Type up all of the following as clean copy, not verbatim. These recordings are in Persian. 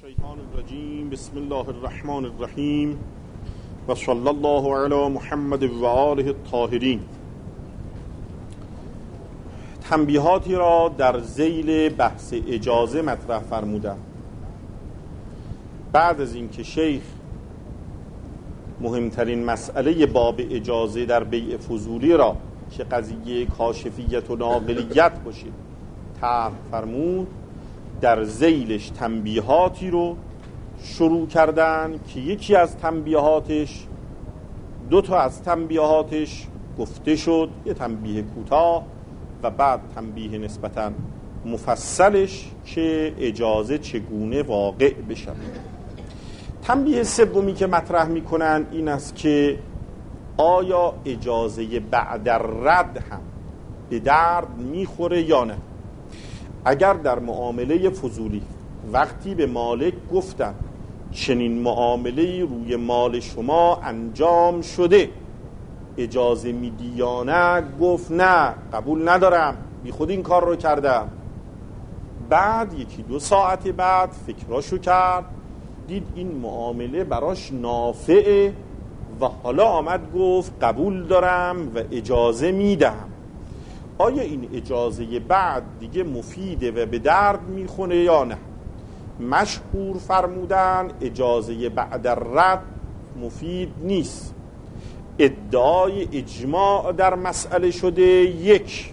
الشیطان الرجیم. بسم الله الرحمن الرحیم و صلی الله علی محمد و آله الطاهرین. تنبیهاتی را در ذیل بحث اجازه مطرح فرمودم. بعد از اینکه شیخ مهمترین مسئله باب اجازه در بیع فضولی را که قضیه کاشفیت و ناقلیت باشید طرح فرمود، در ذیلش تنبیهاتی رو شروع کردن که یکی از تنبیهاتش، دو تا از تنبیهاتش گفته شد، یه تنبیه کوتاه و بعد تنبیه نسبتاً مفصلش که اجازه چگونه واقع بشه. تنبیه سومی که مطرح میکنن این است که آیا اجازه بعد رد هم به درد میخوره یا نه. اگر در معامله فضولی وقتی به مالک گفتن چنین معامله روی مال شما انجام شده، اجازه میدی یا نه؟ گفت نه، قبول ندارم، بی خود این کار رو کردم. بعد یکی دو ساعت بعد فکراشو کرد، دید این معامله براش نافعه و حالا آمد گفت قبول دارم و اجازه میدم. آیا این اجازه بعد دیگه مفیده و به درد میخونه یا نه؟ مشهور فرمودن اجازه بعد رد مفید نیست. ادعای اجماع در مسئله شده یک.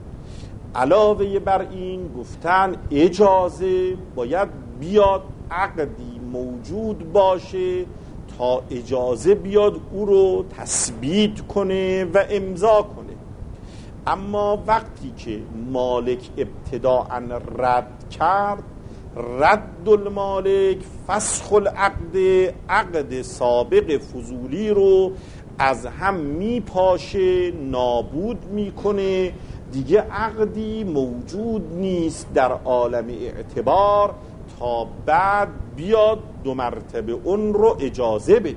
علاوه بر این گفتن اجازه باید بیاد عقدی موجود باشه تا اجازه بیاد او رو تثبیت کنه و امضا کنه. اما وقتی که مالک ابتداءً رد کرد، رد المالک فسخ العقد، عقد سابق فضولی رو از هم میپاشه، نابود میکنه، دیگه عقدی موجود نیست در عالم اعتبار تا بعد بیاد دو مرتبه اون رو اجازه بده.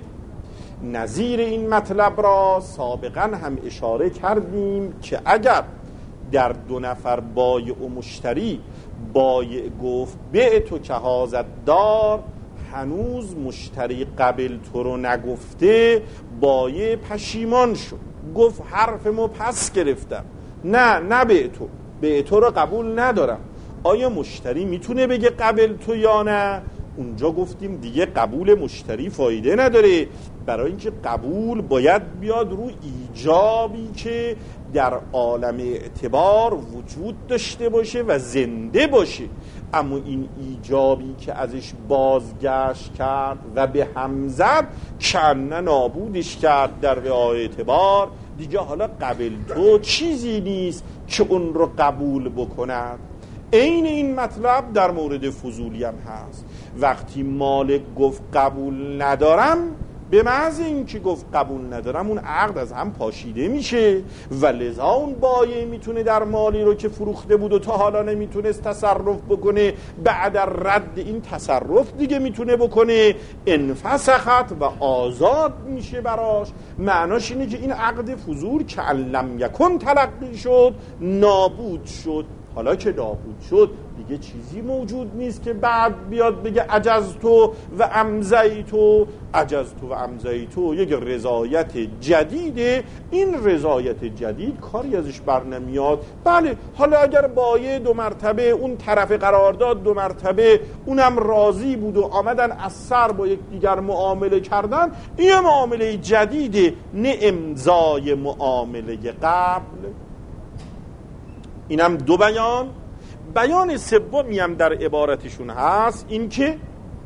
نظیر این مطلب را سابقا هم اشاره کردیم که اگر در دو نفر بایع و مشتری بایع گفت بیع تو که هازت دار، هنوز مشتری قبل تو رو نگفته، بایع پشیمان شد، گفت حرفمو پس گرفتم، نه بیع تو رو قبول ندارم. آیا مشتری میتونه بگه قبل تو یا نه؟ اونجا گفتیم دیگه قبول مشتری فایده نداره، برای اینکه قبول باید بیاد رو ایجابی که در عالم اعتبار وجود داشته باشه و زنده باشه. اما این ایجابی که ازش بازگشت کرد و به هم زد، کنه نابودش کرد در رعای اعتبار، دیگه حالا قبل تو چیزی نیست که اون رو قبول بکند. عین این مطلب در مورد فضولی هم هست. وقتی مالک گفت قبول ندارم، به محض این که گفت قبول ندارم اون عقد از هم پاشیده میشه و لذا اون بایع میتونه در مالی رو که فروخته بود و تا حالا نمیتونست تصرف بکنه، بعد رد این تصرف دیگه میتونه بکنه، انفسخت و آزاد میشه براش. معناش اینه که این عقد فضول که لم یکن تلقی شد، نابود شد. حالا که نابود شد دیگه چیزی موجود نیست که بعد بیاد بگه عجزتو و امضیتو. عجزتو و امضیتو یک رضایت جدیده. این رضایت جدید کاری ازش بر نمیاد. بله، حالا اگر بایع دو مرتبه اون طرف قرارداد دو مرتبه اونم راضی بود و آمدن از سر با یک دیگر معامله کردن، این معامله جدیده، نه امضای معامله قبل. اینم دو بیان. بیان سومی هم در عبارتشون هست، این که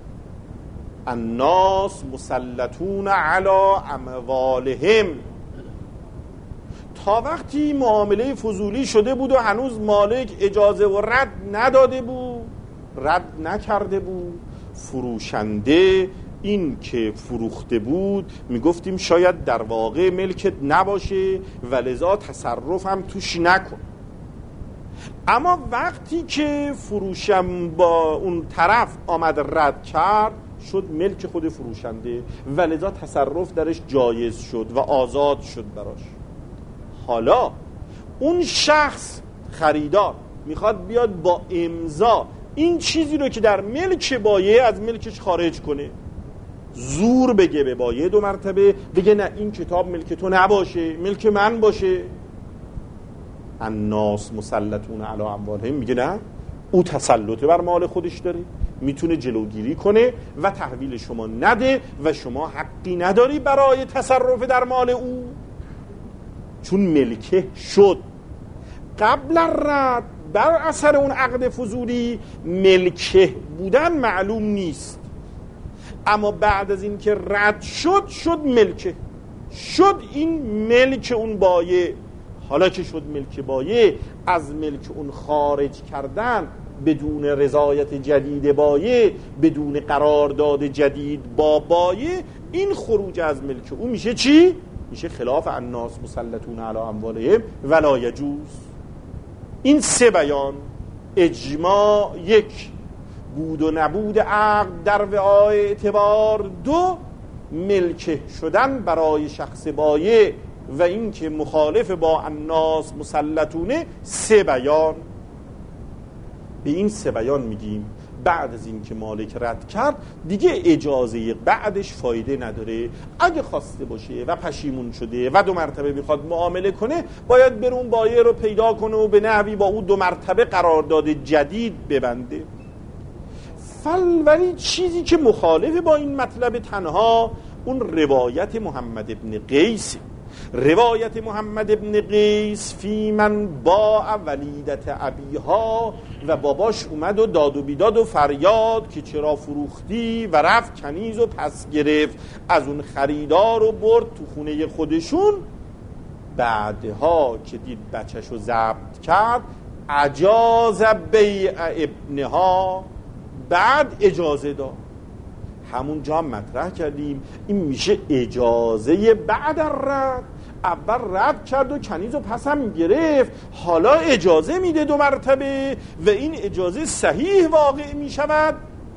الناس مسلطون علی اموالهم. تا وقتی معامله فضولی شده بود و هنوز مالک اجازه و رد نداده بود، رد نکرده بود، فروشنده این که فروخته بود میگفتیم شاید در واقع ملکت نباشه و لذا تصرف هم توش نکن. اما وقتی که فروشم با اون طرف آمد رد کرد، شد ملک خود فروشنده و لذا تصرف درش جایز شد و آزاد شد براش. حالا اون شخص خریدار میخواد بیاد با امضا این چیزی رو که در ملک بایع از ملکش خارج کنه، زور بگه به بایع 2 مرتبه، بگه نه این کتاب ملک تو نباشه، ملک من باشه. الناس مسلطون علی اموالهم، میگه نه، او تسلط بر مال خودش داره، میتونه جلوگیری کنه و تحویل شما نده و شما حقی نداری برای تصرف در مال او، چون ملکه شد. قبل الرد، بر اثر اون عقد فضولی، ملکه بودن معلوم نیست، اما بعد از این که رد شد ملکه شد. این ملک اون بایع. حالا که شد ملک بایع، از ملک اون خارج کردن بدون رضایت جدید بایع، بدون قرارداد جدید با بایع، این خروج از ملک اون میشه چی؟ میشه خلاف الناس مسلطون علی اموالهم ولا یجوز. این 3 بیان، اجماع 1، بود و نبود عقد در وعای اعتبار 2، ملک شدن برای شخص بایع و این که مخالف با الناس مسلطونه، 3 بیان. به این 3 بیان میگیم بعد از این که مالک رد کرد دیگه اجازه بعدش فایده نداره. اگه خواسته باشه و پشیمون شده و 2 مرتبه میخواد معامله کنه، باید بره اون بایع رو پیدا کنه و به نحوی با اون 2 مرتبه قرارداد جدید ببنده. ولی چیزی که مخالف با این مطلب تنها اون روایت محمد ابن قیس. روایت محمد ابن قیس فی من باع ولیدت ابیها، و باباش اومد و داد و بیداد و فریاد که چرا فروختی، و رفت کنیز و پس گرفت از اون خریدار و برد تو خونه خودشون. بعدها که دید بچه‌شو ضبط کرد، اجاز بیع ابنها، بعد اجازه داد. همون جا مطرح کردیم این میشه اجازه بعد الرد. اول رد کرد و کنیز و پس هم گرفت، حالا اجازه میده 2 مرتبه و این اجازه صحیح واقع میشود.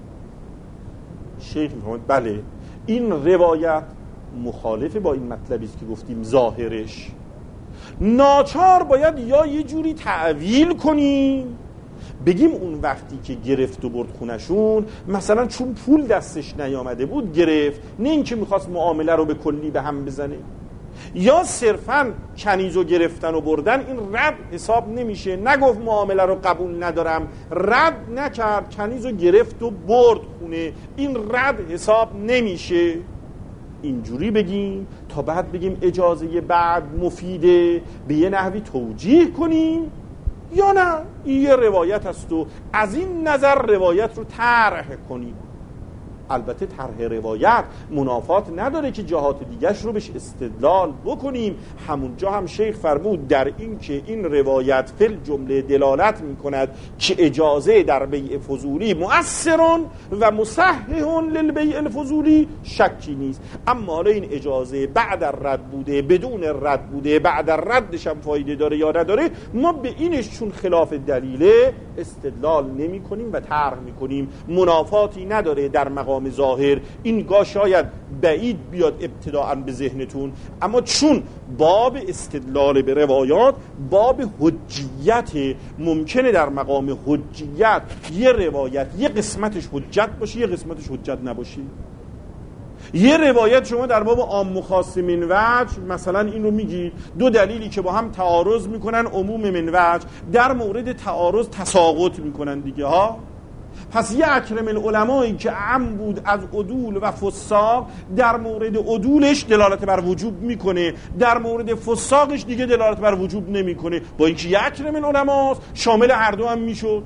شیخ میفرماید بله، این روایت مخالف با این مطلبی است که گفتیم ظاهرش. ناچار باید یا یه جوری تعویل کنیم، بگیم اون وقتی که گرفت و برد خونشون، مثلا چون پول دستش نیامده بود گرفت، نه اینکه میخواست معامله رو به کلی به هم بزنه. یا صرفاً کنیزو گرفتن و بردن، این رد حساب نمیشه. نگفت معامله رو قبول ندارم، رد نکرد، کنیزو گرفت و برد خونه، این رد حساب نمیشه. اینجوری بگیم تا بعد بگیم اجازه بعد مفیده، به یه نحوی توجیه کنیم، یا نه این یه روایت است و از این نظر روایت رو طرح کنیم. البته طرح روایت منافات نداره که جهات دیگرش رو بهش استدلال بکنیم. همونجا هم شیخ فرمود در این که این روایت فل جمله دلالت میکند که اجازه در بیع فضولی مؤثرون و مصححون للبیع الفضولی، شکی نیست. اما حالا این اجازه بعد الرد بوده، بدون رد بوده، بعد الردش هم فایده داره یا نداره، ما به اینش چون خلاف دلیله استدلال نمی کنیم و طرح می کنیم. منافاتی نداره در مقام ظاهر. این گاه شاید بعید بیاد ابتداءً به ذهنتون، اما چون باب استدلال به روایات باب حجیت، ممکنه در مقام حجیت یه روایت یه قسمتش حجت باشه، یه قسمتش حجت نباشه. یه روایت شما در باب عام و خاص من وجه مثلا این رو میگید، 2 دلیلی که با هم تعارض میکنن عموم من وجه، در مورد تعارض تساقط میکنن دیگه ها. پس یه اکرم العلمایی که عام بود از عدول و فساق، در مورد عدولش دلالت بر وجوب میکنه، در مورد فساقش دیگه دلالت بر وجوب نمیکنه، با اینکه یه اکرم العلماست شامل هر دو هم میشد.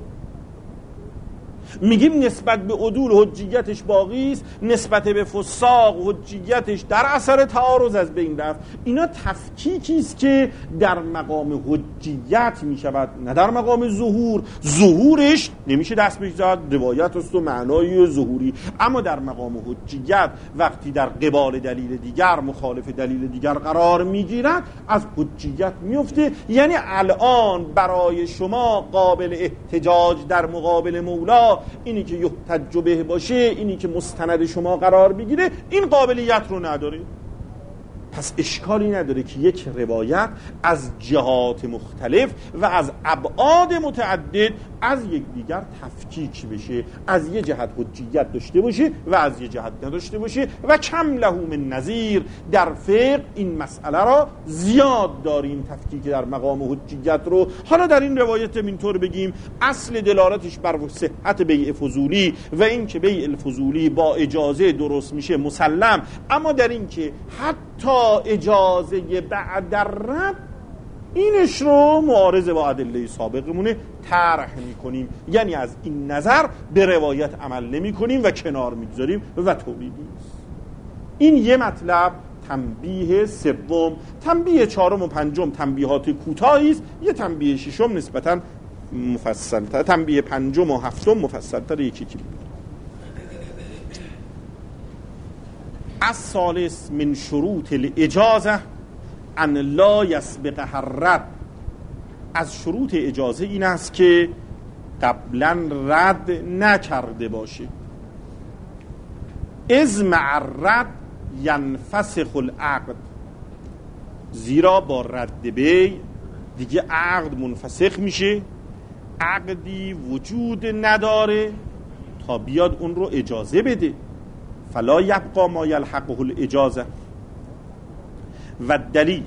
میگیم نسبت به عدول حجیتش باقی است، نسبت به فساق حجیتش در اثر تعارض از بین رفت. اینا تفکیکی است که در مقام حجیت میشود، نه در مقام ظهور. ظهورش نمیشه دست بهش زد، روایت است و معنای ظهوری. اما در مقام حجیت وقتی در قبال دلیل دیگر مخالف دلیل دیگر قرار میگیرد، از حجیت میفته. یعنی الان برای شما قابل احتجاج در مقابل مولا اینی که یحتج به باشه، اینی که مستند شما قرار بگیره، این قابلیت رو نداره. پس اشکالی نداره که یک روایت از جهات مختلف و از ابعاد متعدد از یکدیگر تفکیک بشه، از یه جهت حجیت داشته باشه و از یه جهت نداشته باشه و کم له من نظیر. در فقه این مسئله را زیاد داریم، تفکیک در مقام حجیت رو. حالا در این روایت اینطور بگیم اصل دلالتش بر صحت بیع فضولی و این که بیع الفضولی با اجازه درست میشه مسلم، اما در این که حتی اجازه بعد رد اینش رو معارضه با ادله سابقمونه طرح میکنیم، یعنی از این نظر به روایت عمل نمی کنیم و کنار میگذاریم و تولیدی است. این یه مطلب. تنبیه سوم. تنبیه چهارم و پنجم تنبیهات کوتاهی است، یه تنبیه ششم نسبتاً مفصل‌تر، تنبیه پنجم و هفتم مفصل‌تر یکی که الثالث من شروط الاجازه ان لا یسبقها الرد. از شروط اجازه این است که قبلا رد نکرده باشه. اذ مع الرد ینفسخ العقد، زیرا با رد بیع دیگه عقد منفسخ میشه، عقدی وجود نداره تا بیاد اون رو اجازه بده. فلا یبقى ما یلحقه الاجازه. و دلیل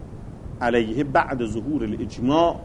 علیه بعد ظهور الاجماع،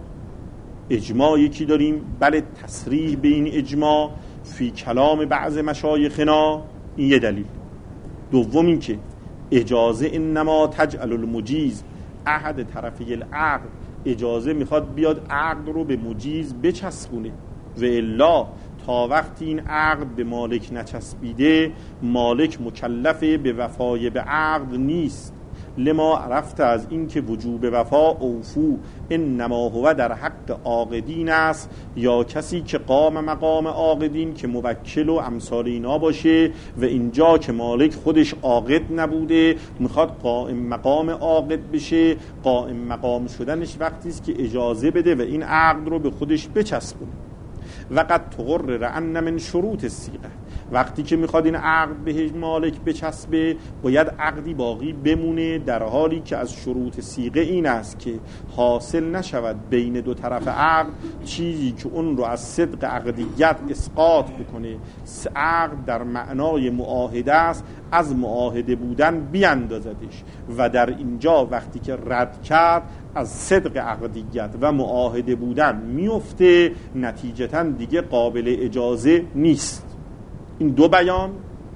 اجماع یکی داریم، بله تصریح به این اجماع فی کلام بعض مشایخنا، این یه دلیل. دوم این که اجازه انما تجعل المجیز احد طرفی العقد، اجازه میخواد بیاد عقد رو به مجیز بچسبونه و الا تا وقتی این عقد به مالک نچسبیده مالک مکلف به وفای به عقد نیست. لما عرفت از این که وجوب وفا اوفو انما هو در حق عاقدین است، یا کسی که قام مقام عاقدین که موکل و امثال اینا باشه و اینجا که مالک خودش عاقد نبوده میخواد قائم مقام عاقد بشه. قائم مقام شدنش وقتی است که اجازه بده و این عقد رو به خودش بچسبونه. وقد تقرر ان من شروط الصیغه، وقتی که میخواد این عقد به مالک بچسبه باید عقدی باقی بمونه، در حالی که از شروط صیغه این است که حاصل نشود بین دو طرف عقد چیزی که اون رو از صدق عقدیت اسقاط بکنه. عقد در معنای معاهده است، از معاهده بودن بیاندازدش و در اینجا وقتی که رد کرد از صدق عقدیت و معاهده بودن میفته، نتیجتاً دیگه قابل اجازه نیست. این دو بیان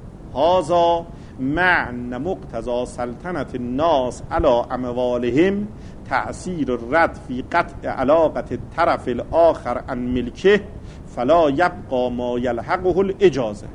هذا معنی مقتضا سلطنت الناس علی اموالهم تأثیر الرد فی قطع علاقه الطرف الاخر عن ملکه فلا یبقى ما یلحقه الاجازه.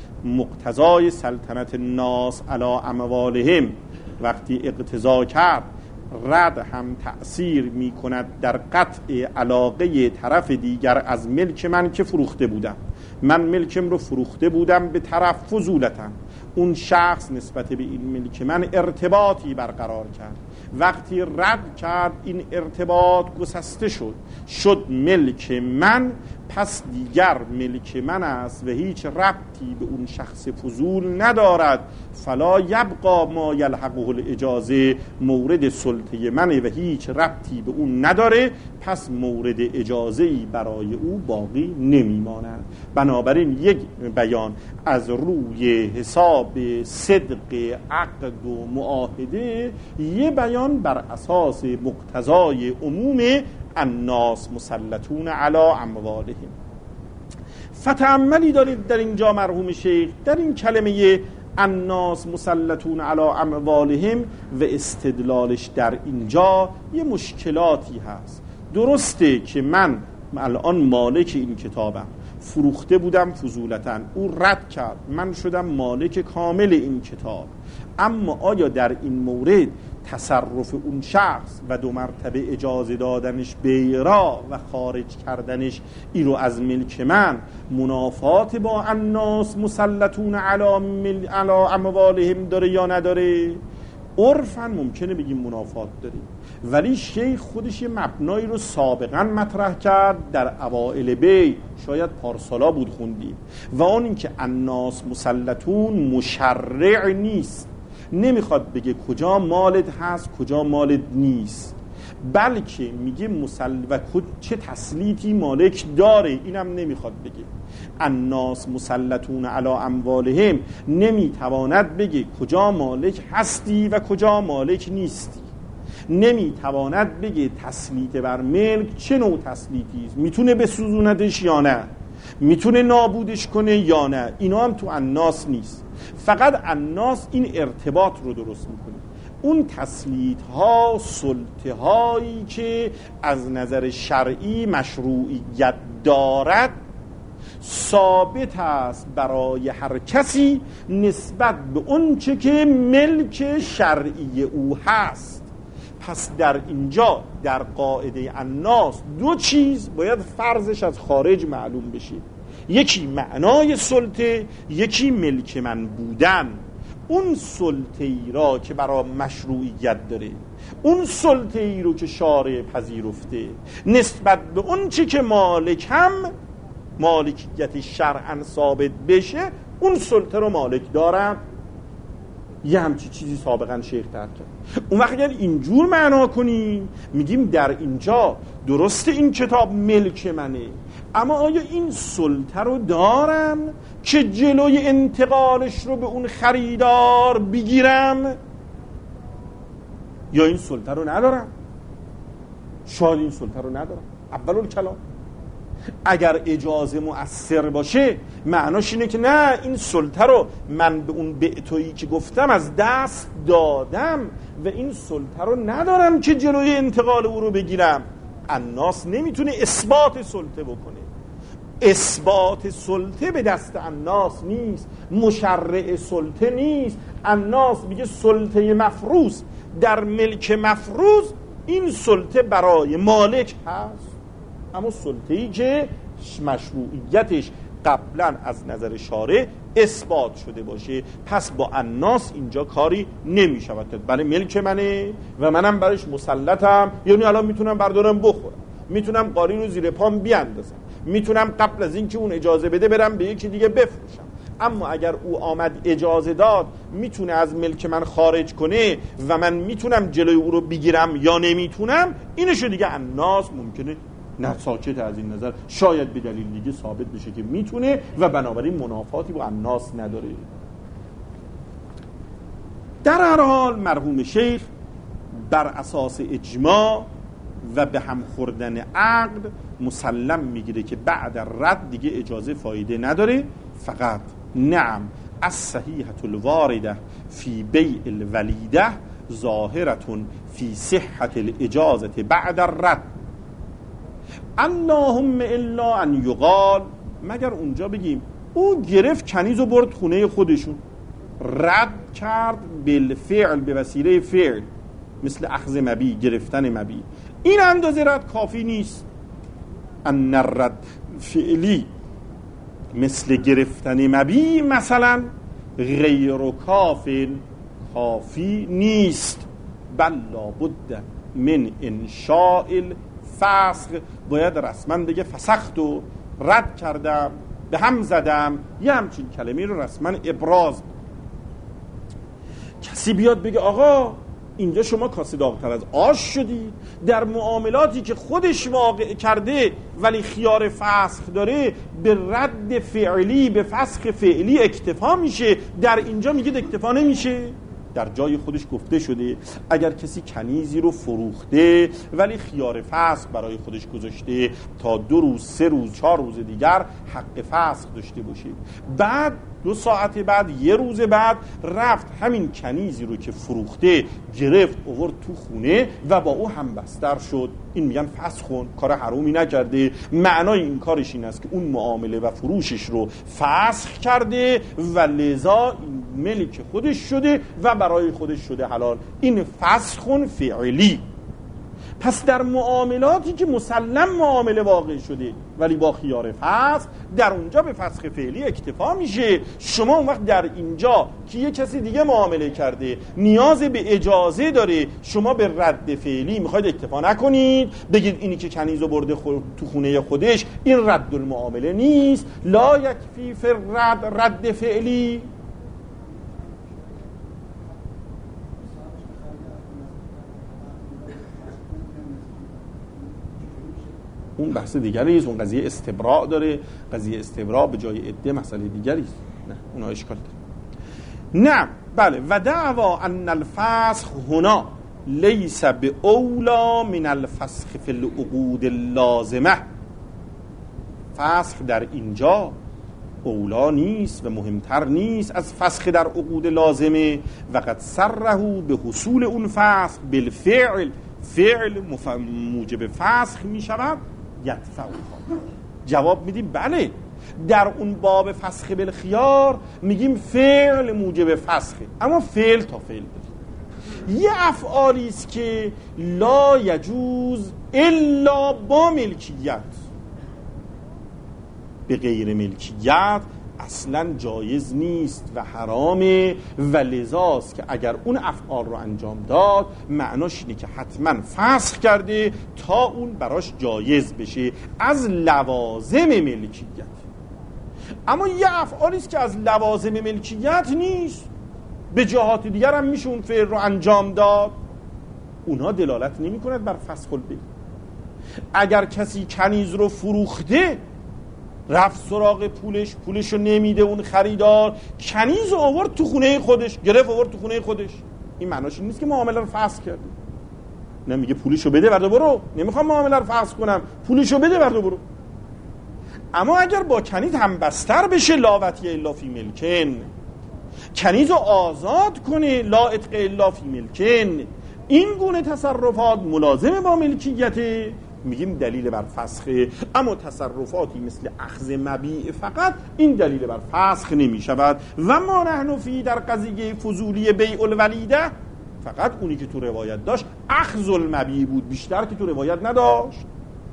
مقتضای سلطنت الناس علی اموالهم وقتی اقتضا کرد رد هم تأثیر می کند در قطع علاقه طرف دیگر از ملک من که فروخته بودم. من ملکم رو فروخته بودم به طرف فضولتا، اون شخص نسبت به این ملک من ارتباطی برقرار کرد، وقتی رد کرد این ارتباط گسسته شد ملک من، پس دیگر ملک من است و هیچ ربطی به اون شخص فضول ندارد. فلا یبقى ما یلحقه الاجازه، مورد سلطه منه و هیچ ربطی به اون نداره، پس مورد اجازه‌ای برای او باقی نمیماند. بنابراین یک بیان از روی حساب صدق عقد و معاهده، یک بیان بر اساس مقتضای عموم الناس مسلطون علی اموالهم. فتأملی دارید در اینجا مرحوم شیخ در این کلمه الناس مسلطون علی اموالهم و استدلالش در اینجا یه مشکلاتی هست. درسته که من الان مالک این کتابم، فروخته بودم فضولتاً، او رد کرد، من شدم مالک کامل این کتاب، اما آیا در این مورد تصرف اون شخص و دو مرتبه اجازه دادنش بیرا و خارج کردنش این رو از ملک من منافات با الناس مسلطون علی اموالهم داره یا نداره؟ عرفاً ممکنه بگیم منافات داره، ولی شیخ خودش یه مبنایی رو سابقاً مطرح کرد در اوائل بیع، شاید پارسالا بود خوندیم، و اون این که الناس مسلطون مشرع نیست، نمیخواد بگه کجا مالت هست کجا مالت نیست، بلکه میگه و چه تسلیطی مالک داره، اینم نمیخواد بگه. الناس مسلطون علی اموالهم، نمیتواند بگه کجا مالک هستی و کجا مالک نیستی، نمیتواند بگه تسلیط بر ملک چه نوع تسلیطی است، میتونه بسوزوندش یا نه، میتونه نابودش کنه یا نه، اینا هم تو الناس نیست. فقط الناس این ارتباط رو درست میکنه. اون تسلیط ها، سلطه هایی که از نظر شرعی مشروعیت دارد، ثابت است برای هر کسی نسبت به اون چه که ملک شرعی او هست. پس در اینجا در قاعده الناس دو چیز باید فرضش از خارج معلوم بشه، یکی معنای سلطه، یکی ملک من بودن. اون سلطه ای را که برای مشروعیت داره، اون سلطه ای رو که شارع پذیرفته، نسبت به اون چی که مالک هم مالکیت شرعاً ثابت بشه، اون سلطه رو مالک دارد. یه همچی چیزی سابقا شیخ تر کرد. اون وقت اگر اینجور معنا کنیم میگیم در اینجا درسته این کتاب ملک منه، اما آیا این سلطه رو دارم که جلوی انتقالش رو به اون خریدار بگیرم، یا این سلطه رو ندارم؟ شاید این سلطه رو ندارم. اول الکلام اگر اجازه مؤثر باشه معناش اینه که نه، این سلطه رو من به اون بعتویی که گفتم از دست دادم و این سلطه رو ندارم که جلوی انتقال او رو بگیرم. الناس نمیتونه اثبات سلطه بکنه، اثبات سلطه به دست الناس نیست، مشرع سلطه نیست. الناس میگه سلطه مفروض در ملک مفروض، این سلطه برای مالک هست، اما سلطه‌ای که مشروعیتش قبلا از نظر شارع اثبات شده باشه، پس با الناس اینجا کاری نمی شود. بله ملک منه و منم برش مسلطم، یعنی الان میتونم بردارم بخورم، میتونم قالی رو زیر پام بیاندازم، میتونم قبل از این که اون اجازه بده برم به یکی دیگه بفروشم. اما اگر او آمد اجازه داد میتونه از ملک من خارج کنه و من میتونم جلوی او رو بگیرم یا نمیتونم، اینشو دیگه الناس ممکنه نه ساکت از این نظر، شاید به دلیل دیگه ثابت بشه که میتونه و بنابراین منافاتی با الناس نداره. در هر حال مرحوم شیخ بر اساس اجماع و به هم خوردن عقد مسلم میگیره که بعد رد دیگه اجازه فایده نداره. فقط نعم الصحیحة الوارده فی بیع الولیده ظاهرة فی صحة الاجازة بعد الرد، اللهم الا ان یقال، مگر اونجا بگیم او گرفت کنیز و برد خونه خودشون، رد کرد بالفعل، به وسیله فعل، مثل اخذ مبی، گرفتن مبی، این اندازه رد کافی نیست. ان الرد فعلی مثل گرفتن مبی مثلا غیر کافی نیست، بل لابد من انشاء فسخ، باید رسما بگه فسخت و رد کردم، به هم زدم، یه همچین کلمه رو رسما ابراز. کسی بیاد بگه آقا اینجا شما کاسه داغ‌تر از آش شدی، در معاملاتی که خودش واقع کرده ولی خیار فسخ داره به رد فعلی، به فسخ فعلی اکتفا میشه، در اینجا میگه اکتفا نمیشه. در جای خودش گفته شده اگر کسی کنیزی رو فروخته ولی خیار فسخ برای خودش گذاشته تا 2 روز 3 روز 4 روز دیگر حق فسخ داشته باشه، بعد 2 ساعت بعد 1 روز بعد رفت همین کنیزی رو که فروخته گرفت آورد تو خونه و با او هم بستر شد، این میگن فسخ کن، کار حرومی نکرده. معنای این کارش این است که اون معامله و فروشش رو فسخ کرده و لذا ملک خودش شده و برای خودش شده حلال، این فسخ فعلی. پس در معاملاتی که مسلم معامله واقع شده ولی با خیار فسخ، در اونجا به فسخ فعلی اکتفا میشه. شما اون وقت در اینجا که یه کسی دیگه معامله کرده نیاز به اجازه داره، شما به رد فعلی میخواید اکتفا نکنید، بگید اینی که کنیزو برده تو خونه خودش این رد المعامله نیست، لا یکفی فی رد فعلی. اون بحث دیگری است، اون قضیه استبراء داره، قضیه استبراء به جای عده مسئله دیگری است، نه اونها اشکال داره. نه بله، و دعوا ان الفسخ هنا لیس به اولا من الفسخ فی العقود اللازمه، فسخ در اینجا اولا نیست و مهمتر نیست از فسخ در عقود لازمه. و قد صرحوا به حصول اون فسخ بالفعل، فعل موجب فسخ می شود. یدفعها، جواب میدیم بله، در اون باب فسخ بالخیار میگیم فعل موجب فسخه، اما فعل تا فعل داره. یه افعالی است که لا یجوز الا با ملکیت، به غیر ملکیت اصلا جایز نیست و حرامه، و لذاست که اگر اون افعال رو انجام داد معناش اینه که حتما فسخ کرده تا اون براش جایز بشه از لوازم ملکیت. اما یه افعالی است که از لوازم ملکیت نیست، به جهات دیگر هم میشه اون فعل رو انجام داد، اونها دلالت نمی کند بر فسخ البیع. اگر کسی کنیز رو فروخته، رفت سراغ پولش رو نمیده اون خریدار، کنیز رو آورد تو خونه خودش، گرفت آورد تو خونه خودش، این معناش این نیست که معامله رو فسخ کرده. نه، میگه پولشو بده بردا برو، نمیخوام معامله رو فسخ کنم، پولشو بده بردا برو. اما اگر با کنیز هم بستر بشه، لاوتی الا فی ملکن، کنیز رو آزاد کنه، لا عتق الا فی ملکن، این گونه تصرفات ملازم با ملکیته، میگیم دلیل بر فسخه. اما تصرفاتی مثل اخذ مبیع فقط این دلیل بر فسخ نمی شود. و ما نحن فی در قضیه فضولی بیع الولیده، فقط اونی که تو روایت داشت اخذ المبیع بود، بیشتر که تو روایت نداشت.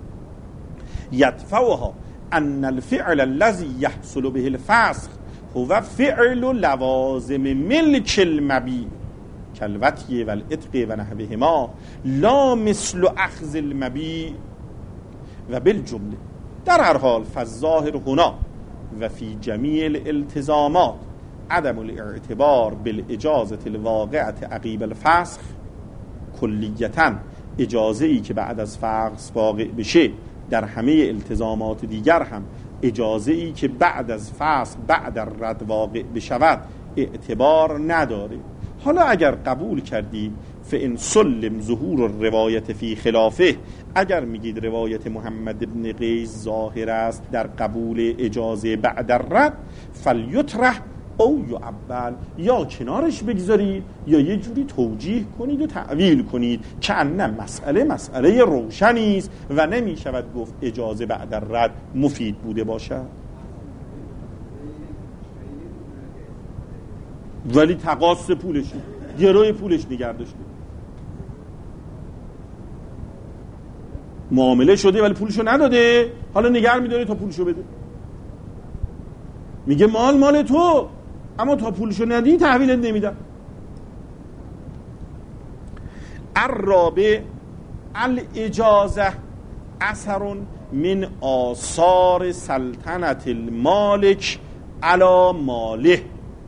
یدفعها ان الفعل الذي يحصل به الفسخ هو فعل لوازم ملک المبیع کالوطی و العتق و نحوهما لا مثل اخذ المبیع. و بالجمله در هر حال فالظاهر هنا و فی جمیع الالتزامات عدم الاعتبار بالاجازه الواقعه عقیب الفسخ کلیتا، اجازه ای که بعد از فسخ واقع بشه در همه التزامات دیگر هم اجازه ای که بعد از فسخ بعد رد واقع بشود اعتبار نداره. حالا اگر قبول کردید فإن سلم ظهور الروایت فی خلافه، اگر میگید روایت محمد ابن قیس ظاهر است در قبول اجازه بعد الرد، فلیطرح او یعبل، یا کنارش بگذارید یا یه جوری توجیه کنید و تعویل کنید که ان مسئله روشنی است و نمی شود گفت اجازه بعد الرد مفید بوده باشد، ولی تقاص پولش، گروی پولش نگه داشته، معامله شده ولی پولشو نداده، حالا نگه می‌داره تا پولشو بده. میگه مال تو، اما تا پولشو ندی تحویلت نمیدم. الرابع الاجازه اثر من آثار سلطنت المالک علی ماله.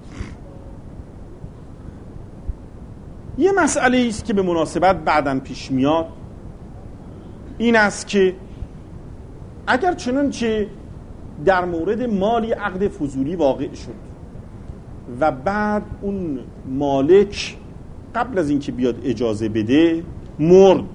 یه مسئله است که به مناسبت بعداً پیش میاد، این است که اگر چنانچه در مورد مالی عقد فضولی واقع شد و بعد اون مالک قبل از اینکه بیاد اجازه بده مرد،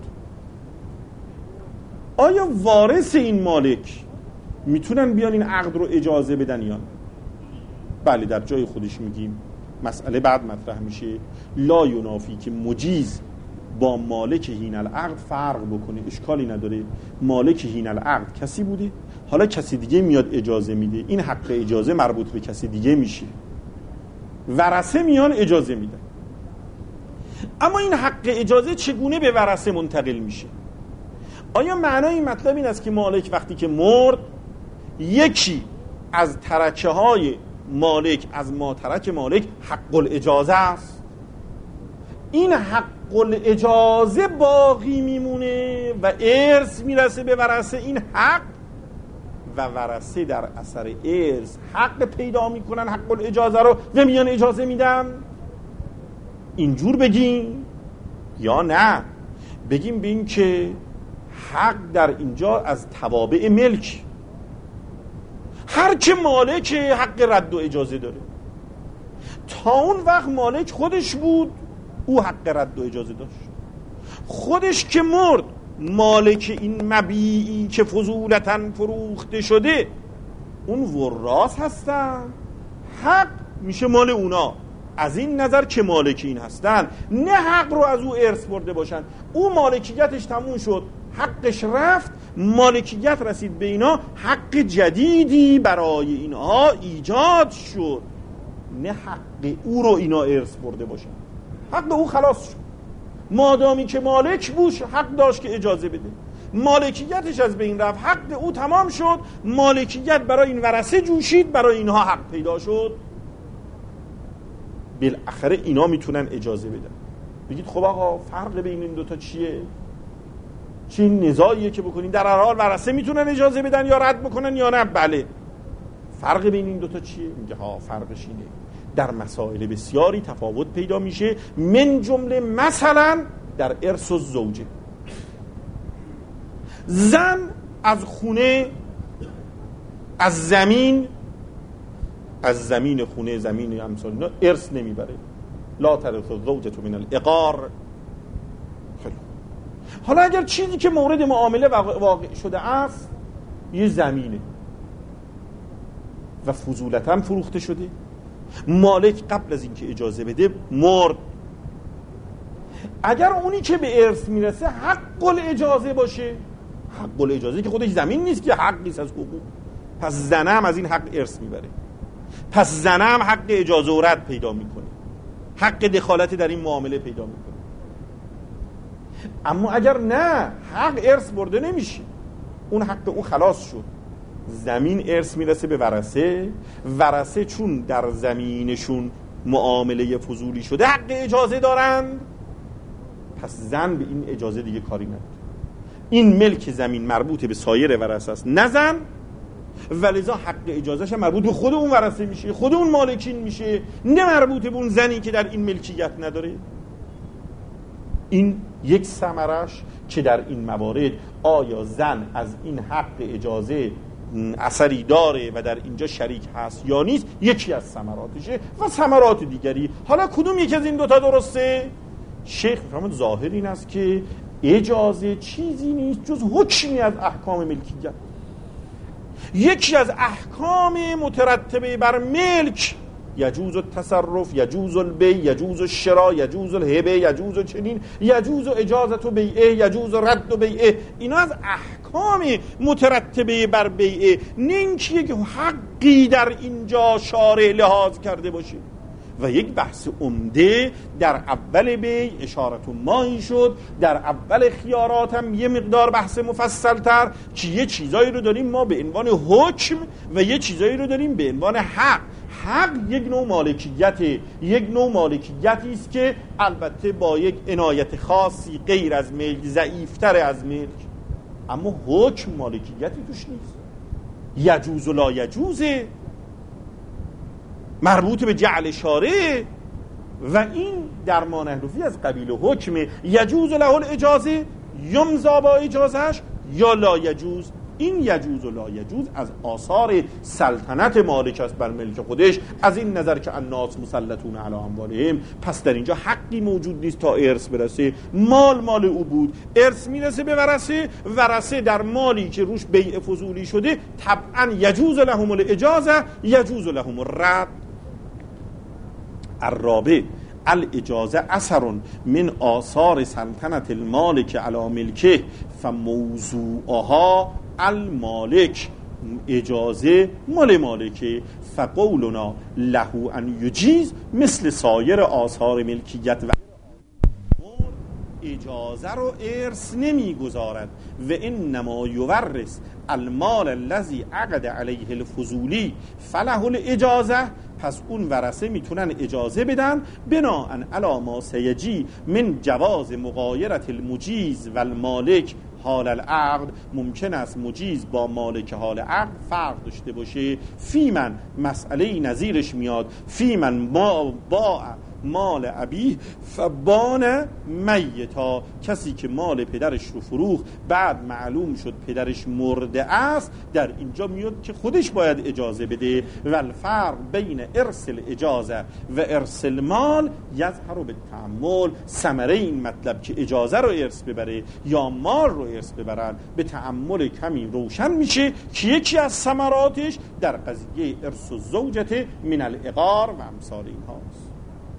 آیا وارث این مالک میتونن بیان این عقد رو اجازه بدن یا نه؟ بله، در جای خودش میگیم مسئله بعد مطرح میشه، لا ینافی که مجیز با مالک هین العقد فرق بکنه، اشکالی نداره. مالک هین العقد کسی بوده، حالا کسی دیگه میاد اجازه میده، این حق اجازه مربوط به کسی دیگه میشه، ورثه میان اجازه میده. اما این حق اجازه چگونه به ورثه منتقل میشه؟ آیا معنای این مطلب این است که مالک وقتی که مرد یکی از ترکه های مالک از ماترک مالک حق الاجازه است، این حق الاجازه باقی میمونه و ارث میرسه به ورثه این حق، و ورثه در اثر ارث حق پیدا میکنن حق الاجازه رو و میان اجازه میدن؟ اینجور بگیم یا نه بگیم به این که حق در اینجا از توابع ملک، هر که مالک حق رد و اجازه داره. تا اون وقت مالک خودش بود، او حق رد و اجازه داشت. خودش که مرد، مالک این مبیعی که فضولتاً فروخته شده، اون وراث هستن، حق میشه مال اونا. از این نظر که مالک این هستن، نه حق رو از او ارث برده باشن. او مالکیتش تموم شد، حقش رفت، مالکیت رسید به اینا، حق جدیدی برای اینها ایجاد شد، نه حق او رو اینا ارث برده باشن. حق او خلاص شد. مادامی که مالک بود، حق داشت که اجازه بده. مالکیتش از بین رفت، حق او تمام شد، مالکیت برای این ورثه جوشید، برای اینها حق پیدا شد. بالاخره اینا میتونن اجازه بدن. بگید خب آقا فرق بین این دوتا چیه؟ چه نزاعیه که بکنین؟ در هر حال ورثه میتونن اجازه بدن یا رد بکنن یا نه؟ بله. فرق بین این دوتا چیه؟ میگه ها فرقش اینه، در مسائل بسیاری تفاوت پیدا میشه، من جمله مثلا در ارث الزوجه. زن از خونه، از زمین خونه، زمین امثال اینا ارث نمیبره. لا ترث الزوجة من العقار. حالا اگر چیزی که مورد معامله واقع شده است یه زمینه و فضولتاً فروخته شده، مالک قبل از اینکه اجازه بده مرد، اگر اونی که به ارث میرسه حق الاجازه باشه، حق الاجازه که خودش زمین نیست که حق نیست از حقوق، پس زنه هم از این حق ارث میبره، پس زنه هم حق اجازه و رد پیدا میکنه، حق دخالت در این معامله پیدا میکنه. اما اگر نه، حق ارث برده نمیشه، اون حق اون خلاص شد، زمین ارث میرسه به ورثه، ورثه چون در زمینشون معامله فضولی شده حق اجازه دارند، پس زن به این اجازه دیگه کاری نداره. این ملک زمین مربوط به سایر ورثه است، نه زن، ولذا حق اجازهش مربوط به خود اون ورثه میشه، خود اون مالکین میشه، نه مربوط به اون زنی که در این ملکیت نداره. این یک ثمرش که در این موارد آیا زن از این حق اجازه اثری داره و در اینجا شریک هست یا نیست، یکی از ثمراتشه. و ثمرات دیگری، حالا کدوم یکی از این دوتا درسته؟ شیخ میفرماید ظاهر این است که اجازه چیزی نیست جز حکمی از احکام ملکیت. یکی از احکام مترتبه بر ملک، یجوز التصرف، یجوز البیع، یجوز الشراء، یجوز الهبه، یجوز چنین، یجوز اجازت و بیعه، یجوز رد و بیعه. اینا از احکام مترتبه بر بیعه، نه اینکه یک حقی در اینجا شارع لحاظ کرده باشه. و یک بحث عمده در اول بیع اشارت ماهی شد، در اول خیارات هم یه مقدار بحث مفصل تر، که یه چیزایی رو داریم ما به عنوان حکم و یه چیزایی رو داریم به عنوان حق. حق یک نوع مالکیته، یک نوع مالکیتی است که البته با یک عنایت خاصی غیر از ملک، ضعیفتر از ملک، اما حکم مالکیتی توش نیست. یجوز و لا یجوزه، مربوط به جعل شارع، و این در ما نحرفی از قبیل حکم یجوز له الاجازه، یمضا با اجازهش، یا لا یجوز. این یجوز و لا یجوز از آثار سلطنت مالک است بر ملک خودش، از این نظر که الناس مسلطون علی اموالهم. پس در اینجا حقی موجود نیست تا ارث برسه، مال او بود، ارث میرسه به ورثه، ورثه در مالی که روش بیع فضولی شده طبعا یجوز لهم الاجازه، یجوز لهم الرد. الرابع الاجازه اثر من آثار سلطنت المالک علی ملکه فموضوعها المالک. اجازه مال مالکه، فقولنا له ان یجیز مثل سایر آثار ملکیت و اجازه رو ارث نمیگذارد. و انما یورث المال الذي عقد علیه الفضولی فله الاجازه. پس اون ورثه میتونن اجازه بدن بناءً علی ما سیجی من جواز مغایرت المجیز و المالک حال العقد. ممکن است مجیز با مالک حال عقد فرق داشته باشه. فی من مسئله نظیرش میاد، فی من ما با مال ابیه فبان میتا، کسی که مال پدرش رو فروخت بعد معلوم شد پدرش مرده است، در اینجا میاد که خودش باید اجازه بده. و الفرق بین ارث الاجازه و ارث المال یظهر بالتأمل. ثمره این مطلب که اجازه رو ارث ببره یا مال رو ارث ببرن به تأمل کمی روشن میشه که یکی از ثمراتش در قضیه ارث الزوجه من العقار و امثال این هاست.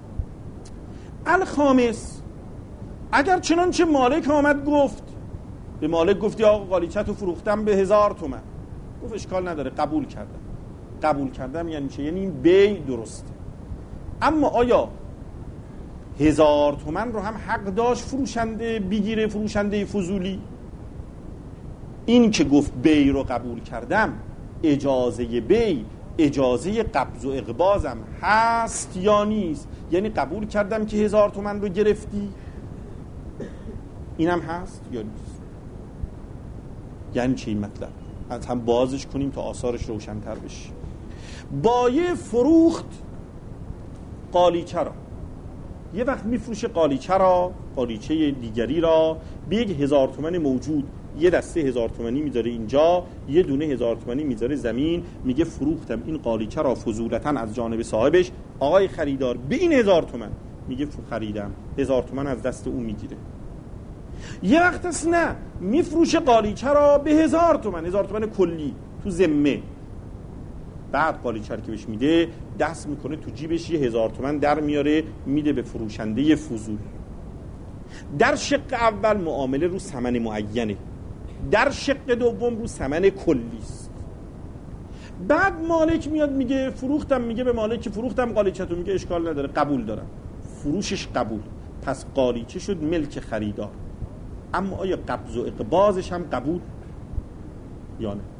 الخامس، اگر چنانچه مالک آمد گفت، به مالک گفتی آقا قالیچه تو فروختم به 1000 تومان، گفت اشکال نداره قبول کردم. قبول کردم یعنی چه؟ یعنی این بیع درسته. اما آیا 1000 تومان رو هم حق داشت فروشنده بگیره، فروشنده فضولی؟ این که گفت بیع رو قبول کردم، اجازه بیع اجازه قبض و اقباضم هست یا نیست؟ یعنی قبول کردم که 1000 تومان رو گرفتی، اینم هست یا نیست؟ یعنی چه این مطلب؟ از هم بازش کنیم تا آثارش روشن‌تر بشه. بایع فروخت قالیچه را، یه وقت میفروشه قالیچه را، قالیچه دیگری را به 1000 تومان موجود، یه دسته 1000 تومانی میذاره اینجا، یه دونه 1000 تومانی میذاره زمین، میگه فروختم این قالیچه را فضولتاً از جانب صاحبش. آقای خریدار به این 1000 تومان میگه خریدم، 1000 تومان از دست اون میگیره. یه وقت است نه، میفروشه قالیچه را به 1000 تومان، 1000 تومان کلی تو ذمه. بعد قالیچه که بهش میده دست میکنه تو جیبش، یه 1000 تومان در میاره میده به فروشنده فضول. در شق اول معامله رو ثمن معینه، در شق دوم رو ثمن کلی است. بعد مالک میاد میگه فروختم، میگه به مالک که فروختم قالیچه تو، میگه اشکال نداره قبول دارم، فروشش قبول، پس قالیچه شد ملک خریدار. اما آیا قبض و اقباضش هم قبول یا نه؟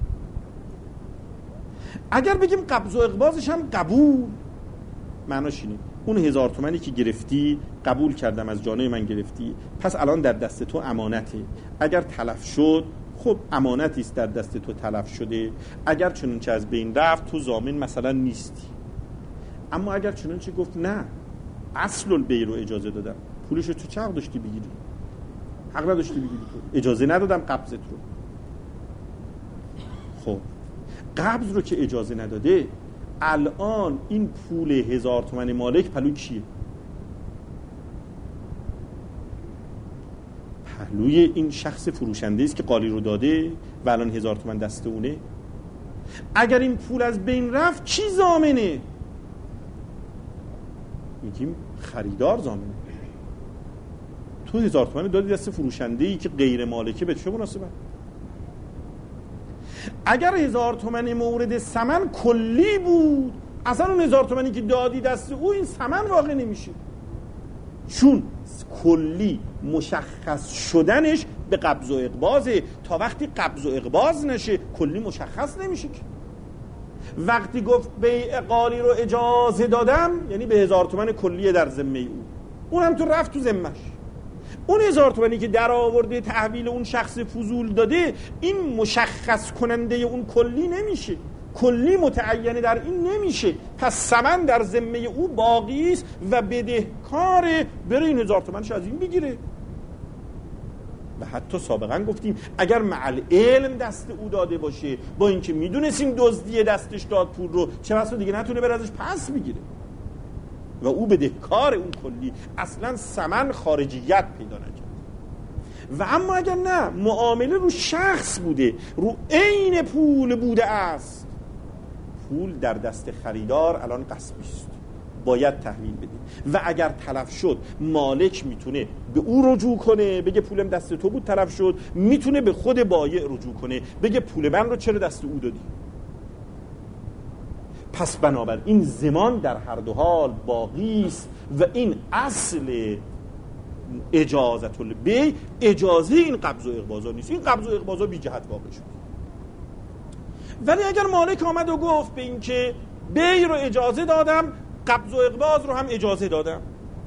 اگر بگیم قبض و اقباضش هم قبول، معناش اینه اون 1000 تومانی که گرفتی قبول کردم از جانب من گرفتی، پس الان در دست تو امانته. اگر تلف شد خب امانتی است در دست تو تلف شده، اگر چنانچه از بین رفت تو ضامن مثلا نیستی. اما اگر چنانچه گفت نه اصل البیع رو اجازه دادم، پولشو تو چه حق داشتی بگیری؟ حق نداشتی بگیری، تو اجازه ندادم قبضت رو. خب قبض رو که اجازه نداده، الان این پول 1000 تومان مالک پلو کیه؟ پهلوی این شخص فروشنده است که قالی رو داده و الان 1000 تومان دست اونه. اگر این پول از بین رفت چی ضامنه؟ میگیم خریدار ضامنه. تو 1000 تومان دادی دست فروشنده ای که غیر مالکه، به چه مناسبت؟ اگر 1000 تومان مورد ثمن کلی بود، اصلا اون 1000 تومانی که دادی دست او این ثمن واقع نمیشه، چون کلی مشخص شدنش به قبض و اقباضه. تا وقتی قبض و اقباض نشه کلی مشخص نمیشه که. وقتی گفت بیع قالی رو اجازه دادم یعنی به 1000 تومان کلیه در ذمه او، اونم تو رفت تو ذمهش. اون 1000 تومانی که در آورده تحویل اون شخص فضول داده، این مشخص کننده اون کلی نمیشه، کلی متعینه در این نمیشه، پس ثمن در ذمه او باقی است و بدهکار بره این 1000 تومانش از این بگیره. و حتی سابقا گفتیم اگر مع علم دست او داده باشه، با اینکه میدونستیم دزدی دستش داد پول رو، چه بسا دیگه نتونه بره ازش پس بگیره و او بدهکار اون کلی، اصلا ثمن خارجیت پیدا نکرد. و اما اگر نه، معامله رو شخص بوده، رو عین پول بوده است، پول در دست خریدار الان غصبی است، باید تحویل بده. و اگر تلف شد مالک میتونه به او رجوع کنه بگه پولم دست تو بود تلف شد، میتونه به خود بایع رجوع کنه بگه پول من رو چرا دست او دادی. پس بنابراین زمان در هر دو حال باقی است و این اصل اجازت البیع اجازه این قبض و اقباضا نیست. این قبض و اقباضا بی جهت واقع شد. ولی اگر مالک آمد و گفت به این که بیع رو اجازه دادم، قبض و اقباض رو هم اجازه دادم،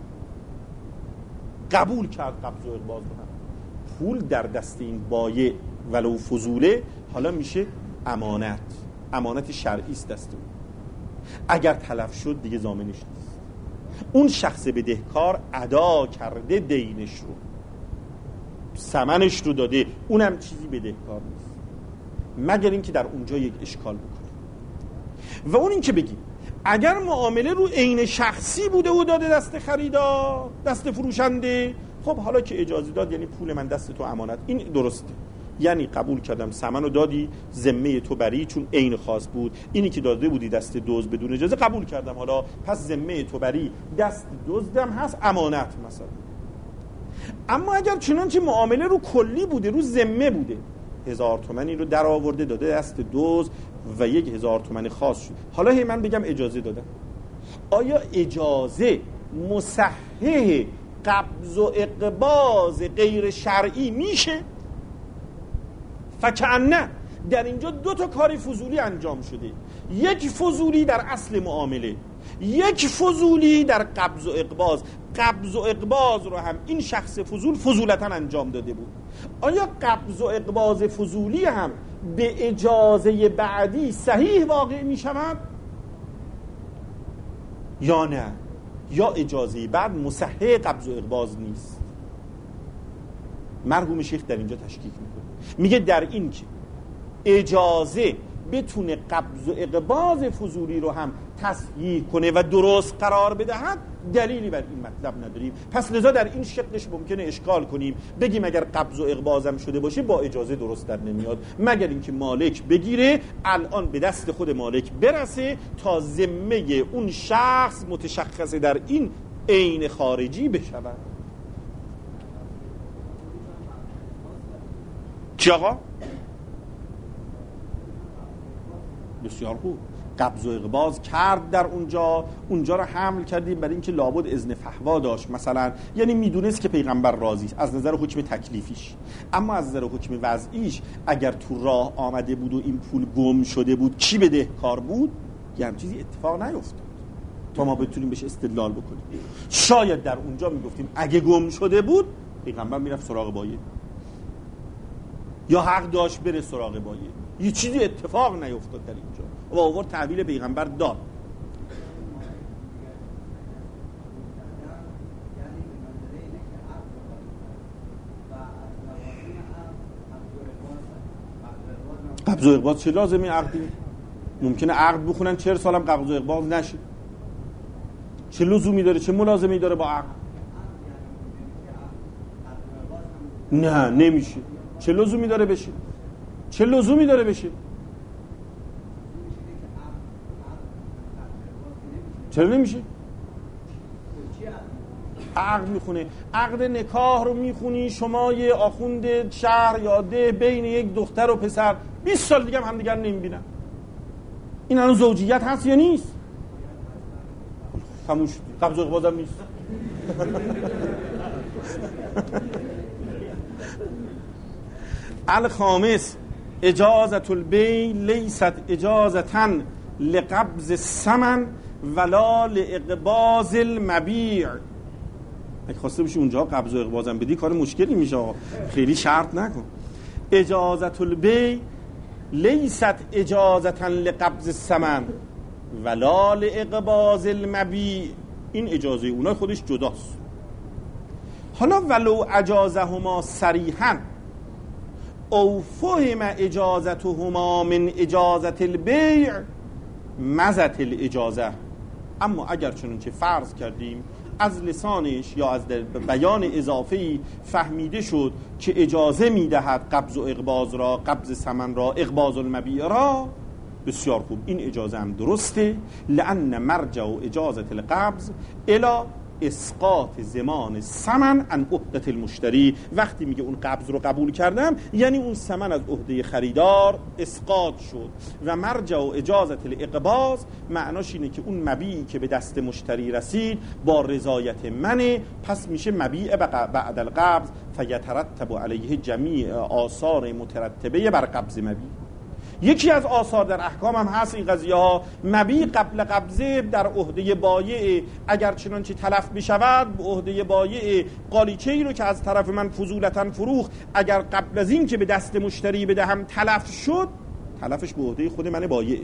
قبول کرد قبض و اقباض رو هم، پول در دست این بایع ولو فضوله حالا میشه امانت، امانت شرعی است دست اون. اگر تلف شد دیگه ضامنش نیست. اون شخص بدهکار ادا کرده دینش رو، ثمنش رو داده، اونم چیزی بدهکار نیست مگر اینکه در اونجا یک اشکال بکنه. و اون این که بگیم اگر معامله رو عین شخصی بوده و داده دست خریدار، دست فروشنده، خب حالا که اجازه داد یعنی پول من دست تو امانت، این درسته، یعنی قبول کردم ثمنو دادی، ذمه تو بری، چون عین خاص بود، اینی که داده بودی دست دزد بدون اجازه قبول کردم، حالا پس ذمه تو بری، دست دزدم هست امانت مثلا. اما اگر چنانچه معامله رو کلی بوده، رو ذمه بوده، 1000 تومانی رو در آورده داده دست دزد و 1000 تومانی خاص شد، حالا هی من بگم اجازه دادم، آیا اجازه مصحح قبض و اقباض غیر شرعی میشه؟ فکأنه در اینجا 2 تا کار فضولی انجام شده، یک فضولی در اصل معامله، یک فضولی در قبض و اقباض. قبض و اقباض رو هم این شخص فضولتا انجام داده بود. آیا قبض و اقباض فضولی هم به اجازه بعدی صحیح واقع می شود یا نه؟ یا اجازه بعد مصحح قبض و اقباض نیست؟ مرحوم شیخ در اینجا تشکیک میکنه، میگه در این که اجازه بتونه قبض و اقباض فضولی رو هم تصحیح کنه و درست قرار بدهد، دلیلی بر این مطلب نداریم. پس لذا در این شکلش ممکنه اشکال کنیم، بگیم اگر قبض و اقباضم شده باشه با اجازه درست در نمیاد، مگر اینکه مالک بگیره الان به دست خود مالک برسه تا ذمه اون شخص متشخص در این عین خارجی بشود. چی آقا؟ بسیار خوب، قبض و اقباض کرد در اونجا رو حمل کردیم برای اینکه لابد اذن فحوا داشت مثلا، یعنی میدونست که پیغمبر راضی است از نظر حکم تکلیفیش، اما از نظر حکم وضعیش اگر تو راه آمده بود و این پول گم شده بود، کی بدهکار بود؟ یه هم چیزی اتفاق نیفتاد تا ما بتونیم بهش استدلال بکنیم. شاید در اونجا میگفتیم اگه گم شده بود پیغمبر میرفت سراغ بایع، یا حق داشت بره سراغ بایع، یه چیزی اتفاق نیفتاد در اینجا و آورد تحویل پیغمبر داد. قبض و اقباض چه لازمی عقدی؟ ممکنه عقد بخونن 40 سالم قبض و اقباض نشه، چه لزومی داره، چه ملازمی داره با عقد؟ نه نمیشه. چه لزومی داره بشه؟ چه لزومی داره بشه؟ چرا نمیشه؟ عقد میخونه، عقد نکاح رو میخونی شما، یه آخوند شهر یا ده بین یک دختر و پسر 20 سال دیگه هم همدیگر نمیبینن، این الان زوجیت هست یا نیست؟ خاموش، قبض و اقباض هم نیست. الخامس اجازت البیع لیست اجازتا لقبض الثمن ولا لاقباض المبیع. اگه خواسته باشی اونجا قبض و اقباضم بدی کار مشکلی میشه، خیلی شرط نکن. اجازت البیع لیست اجازتا لقبض الثمن ولا لاقباض المبیع، این اجازه اونها خودش جداست. حالا ولو اجازهما صریحا او فهم اجازتهما من اجازت البیع مزت الاجازه، اما اگر چنانچه فرض کردیم از لسانش یا از بیان اضافه‌ای فهمیده شد که اجازه میدهد قبض و اقباض را، قبض ثمن را، اقباض المبیع را، بسیار خوب، این اجازه هم درسته. لأن مرجع و اجازت القبض الی اسقاط زمان ثمن عن عهده المشتری. وقتی میگه اون قبض رو قبول کردم یعنی اون ثمن از عهده خریدار اسقاط شد. و مرجع و اجازت الاقباض معناش اینه که اون مبیعی که به دست مشتری رسید با رضایت منه، پس میشه مبیع بعد القبض فیترتب علیه جمیع آثار مترتبه بر قبض مبیع. یکی از آثار در احکام هم هست این قضیه ها، مبیع قبل قبضه در عهده بایع، اگر چنانچه تلف بشود به عهده بایع، قالیچه ای رو که از طرف من فضولتا فروخت اگر قبل از این که به دست مشتری بدهم تلف شد، تلفش به عهده خود من بایع.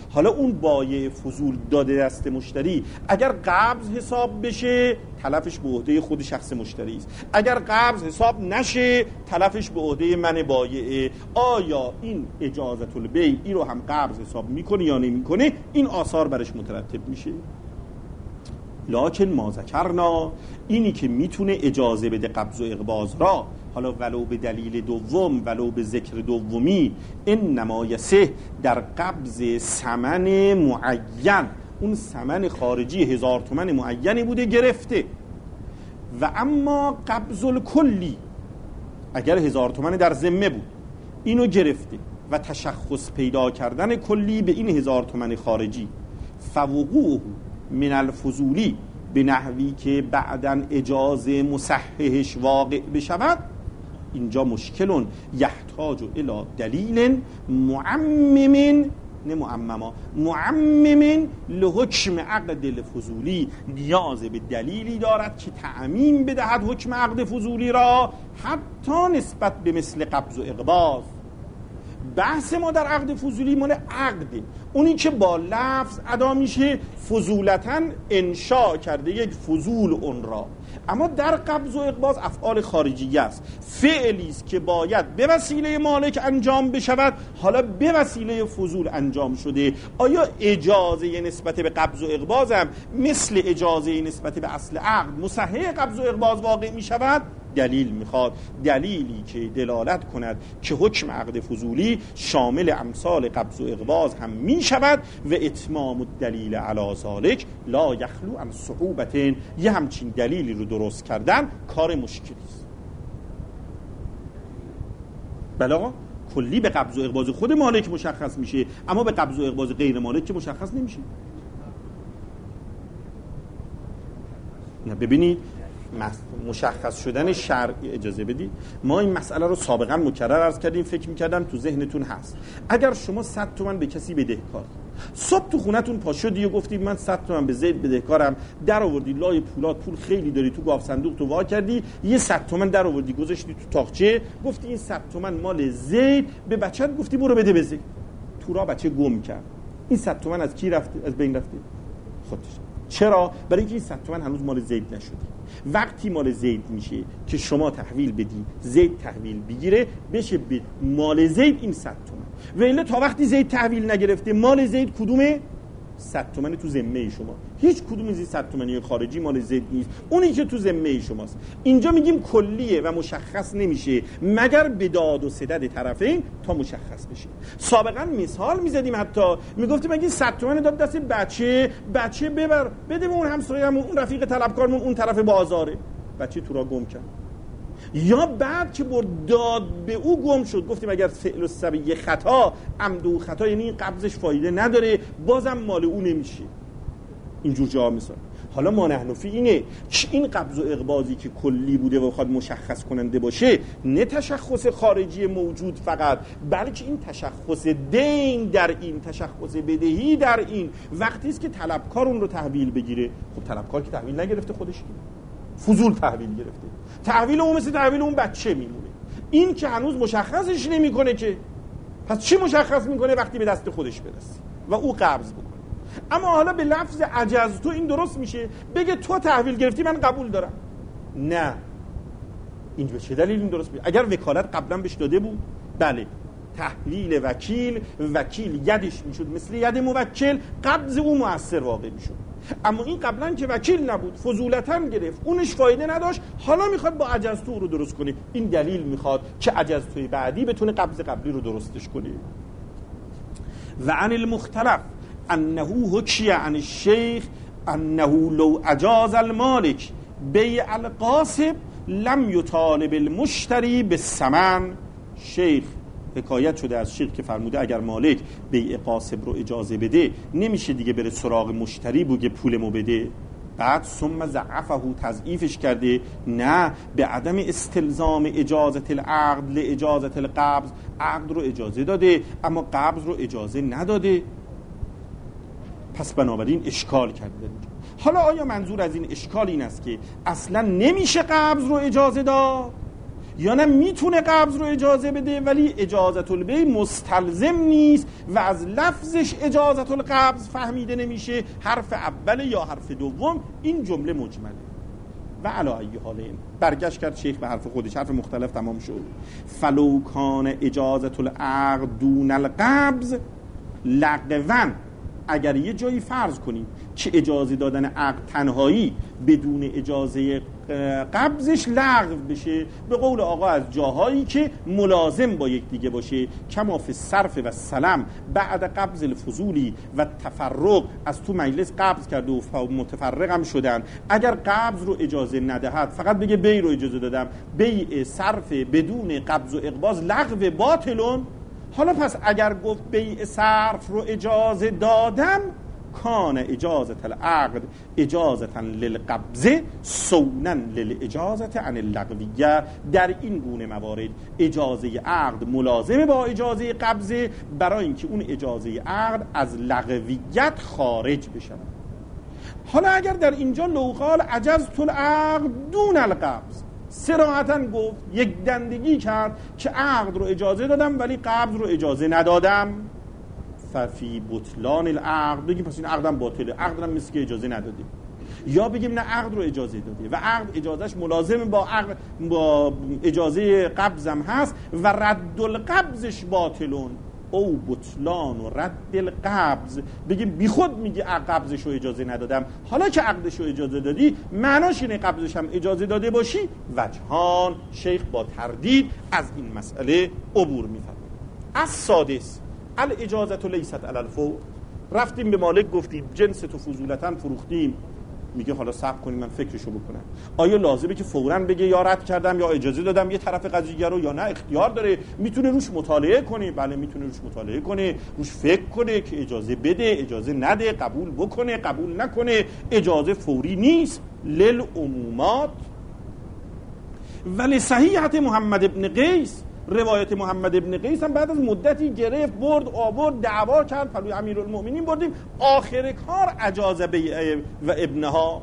حالا اون بایع فضول داده دست مشتری اگر قبض حساب بشه تلفش به عهده خود شخص مشتری است، اگر قبض حساب نشه تلفش به عهده من بایعه. آیا این اجازت البیع ای رو هم قبض حساب میکنه یا نمیکنه؟ این آثار برش مترتب میشه. لکن ما ذکرنا، اینی که میتونه اجازه بده قبض و اقباض را، حالا ولو به دلیل دوم ولو به ذکر دومی، انما یصح در قبض ثمن معین، اون ثمن خارجی 1000 تومان معینی بوده گرفته، و اما قبض الکلی اگر 1000 تومان در ذمه بود اینو گرفته و تشخص پیدا کردن کلی به این 1000 تومان خارجی، فوقوعه من الفضولی به نحوی که بعداً اجازه مصححش واقع بشود، اینجا مشکلون یحتاج الی دلیل معمم، نه معمما، معمم لحکم عقد الفضولی، نیاز به دلیلی دارد که تعمیم بدهد حکم عقد فضولی را حتی نسبت به مثل قبض و اقباض. بحث ما در عقد فضولی مال عقده، اونی که با لفظ ادا میشه فضولتاً انشاء کرده یک فضول اون را، اما در قبض و اقباض افعال خارجیه است، فعلی است که باید به وسیله مالک انجام بشود، حالا به وسیله فضول انجام شده. آیا اجازه نسبت به قبض و اقباض هم مثل اجازه نسبت به اصل عقد مصحح قبض و اقباض واقع می شود؟ دلیل میخواد، دلیلی که دلالت کند که حکم عقد فضولی شامل امثال قبض و اقباض هم می شود و اتمام الدلیل علی ذلک لا یخلو عن صعوبت. یه همچین دلیلی رو درست کردن کار مشکلی است. بلا کلی به قبض و اقباض خود مالک مشخص میشه، اما به قبض و اقباض غیر مالک که مشخص نمیشه. نه ببینید مشخص شدن شرع، اجازه بدید ما این مسئله رو سابقا مکرر عرض کردیم، فکر می‌کردم تو ذهنتون هست. اگر شما 100 تومن به کسی بدهکار، صبح تو خونتون پا شدی و گفتی من 100 تومن به زید بدهکارم، در آوردی لای پولات، پول خیلی داری، تو گاف صندوق تو وا کردی، یه 100 تومن در آوردی گذاشتی تو تاقچه، گفتی این 100 تومن مال زید، به بچه‌ت گفتی برو بده به زید، تو را بچه گم کرد. این 100 تومن از کی رفته؟ از بین رفته؟ خودش. چرا؟ برای اینکه این 100 تومن هنوز مال زید نشده. وقتی مال زید میشه که شما تحویل بدی، زید تحویل بگیره، بشه به مال زید این 100 تومن. و الا تا وقتی زید تحویل نگرفته مال زید کدومه؟ 100 تومن تو ذمه شما. هیچ کدوم از این 100 تومانی خارجی مال زید نیست، اونی که تو ذمه شماست. اینجا میگیم کلیه و مشخص نمیشه مگر به داد و ستد طرفین تا مشخص بشه. سابقا مثال میزدیم، حتی میگفتیم اگه 100 تومن داد دست بچه ببر بده به اون همسایه‌مون، اون رفیق طلبکارمون اون طرف بازاره، بچه تو را گم کرد. یا بعد که برد داد به او گم شد، گفتیم اگر فعل السبیه خطا، عمد و خطا، یعنی این قبضش فایده نداره، بازم مال او نمیشه. اینجور جا مثال. حالا ما نحنفی اینه که این قبض و اقباضی که کلی بوده و خواهد مشخص کننده باشه، نه تشخص خارجی موجود فقط، بلکه این تشخص دین در این، تشخص بدهی در این، وقتی است که طلبکار اون رو تحویل بگیره. خب طلبکار که تحویل نگرفته، خودش فضول تحویل گرفته، تحویل اون مثل تحویل اون بچه میمونه. این که هنوز مشخصش نمیکنه که، پس چی مشخص میکنه؟ وقتی به دست خودش برسه و او قبض بکنه. اما حالا به لفظ عجز تو این درست میشه، بگه تو تحویل گرفتی من قبول دارم. نه، این به چه دلیل این درست میشه؟ اگر وکالت قبلا بهش داده بود، بله، تحویل وکیل یدش میشد مثل ید موکل، قبض او مؤثر واقع میشد. اما این قبلا که وکیل نبود، فضولتاً گرفت، اونش فایده نداشت، حالا میخواد با عجزتو رو درست کنه. این دلیل میخواد که عجزتوی بعدی بتونه قبض قبلی رو درستش کنه. و عن المختلف انه حکی عن الشیخ انه لو اجاز المالک بیع القاسب لم یطالب المشتری بالثمن. شیخ حکایت شده از شیخ که فرموده اگر مالک بیع قاسب رو اجازه بده، نمیشه دیگه بره سراغ مشتری بگه پولمو بده. بعد ثم ضعفه، تضعیفش کرده، نه، به عدم استلزام اجازت العقد لاجازت القبض، عقد رو اجازه داده اما قبض رو اجازه نداده. پس بنابراین اشکال کرده. حالا آیا منظور از این اشکال این است که اصلا نمیشه قبض رو اجازه داد، یا نه میتونه قبض رو اجازه بده ولی اجازت البیع مستلزم نیست و از لفظش اجازت القبض فهمیده نمیشه، حرف اول یا حرف دوم، این جمله مجمله. و علی ای حال این برگشت کرد شیخ به حرف خودش، حرف مختلف تمام شد. فلو کان اجازت العقد دون القبض لغوا، اگر یه جایی فرض کنیم که اجازه دادن عقد تنهایی بدون اجازه قبضش لغو بشه، به قول آقا از جاهایی که ملازم با یک دیگه باشه، کما فی الصرف و السلم بعد قبض الفضولی و تفرق، از تو مجلس قبض کرده و متفرق هم شدن، اگر قبض رو اجازه ندهد فقط بگه بیع رو اجازه دادم، بیع صرف بدون قبض و اقباض لغو باطلون. حالا پس اگر گفت بیع صرف رو اجازه دادم، کان اجازت العقد اجازتا للقبض سونا للاجازت عن اللغویه، در این گونه موارد اجازه عقد ملازمه با اجازه قبضه برای اینکه اون اجازه عقد از لغویت خارج بشه. حالا اگر در اینجا لو قال عجزت العقد دون القبض، صراحتاً گفت یک دندگی کرد که عقد رو اجازه دادم ولی قبض رو اجازه ندادم، ففی بطلان العقد، بگیم پس این عقدم باطله، عقدم مثل که اجازه ندادیم. یا بگیم نه عقد رو اجازه داده و عقد اجازهش ملازم با اجازه قبضم هست و رد القبضش باطلون، او بطلان و رد القبض، بگیم بی خود میگی قبضش رو اجازه ندادم، حالا که عقدش رو اجازه دادی معناش اینه قبضش هم اجازه داده باشی. وجهان، شیخ با تردید از این مسئله عبور می‌فرماید. از سادس الاجازت لیست علی الفور، رفتیم به مالک گفتیم جنس تو فضولتاً فروختیم، میگه حالا صبر کنیم من فکرشو بکنم. آیا لازمه که فوراً بگه یا رد کردم یا اجازه دادم یه طرف قضیه رو، یا نه اختیار داره، میتونه روش مطالعه کنه؟ بله میتونه روش مطالعه کنه، روش فکر کنه که اجازه بده اجازه نده، قبول بکنه قبول نکنه، اجازه فوری نیست. للعمومات ولی صحیحت محمد ابن قیس، روایت محمد ابن قیس هم بعد از مدتی گرفت برد آورد دعوا کرد پلوی امیرالمؤمنین بردیم، آخر کار اجاز بیع و ابنها